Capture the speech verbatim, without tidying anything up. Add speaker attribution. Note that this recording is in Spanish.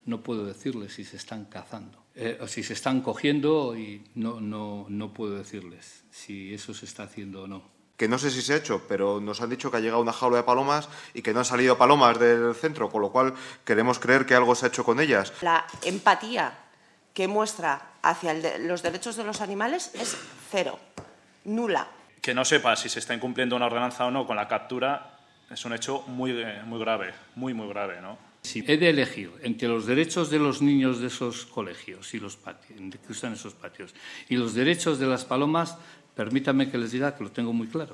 Speaker 1: no puedo decirles si se están cazando. Eh, o si se están cogiendo y no, no, no puedo decirles si eso se está haciendo o no.
Speaker 2: Que no sé si se ha hecho, pero nos han dicho que ha llegado una jaula de palomas y que no han salido palomas del centro, con lo cual queremos creer que algo se ha hecho con ellas.
Speaker 3: La empatía que muestra hacia el de los derechos de los animales es cero, nula.
Speaker 4: Que no sepa si se está incumpliendo una ordenanza o no con la captura es un hecho muy, muy grave, muy, muy grave, ¿no?
Speaker 1: Si he de elegir entre los derechos de los niños de esos colegios y los patios, que usan esos patios, y los derechos de las palomas, permítame que les diga que lo tengo muy claro.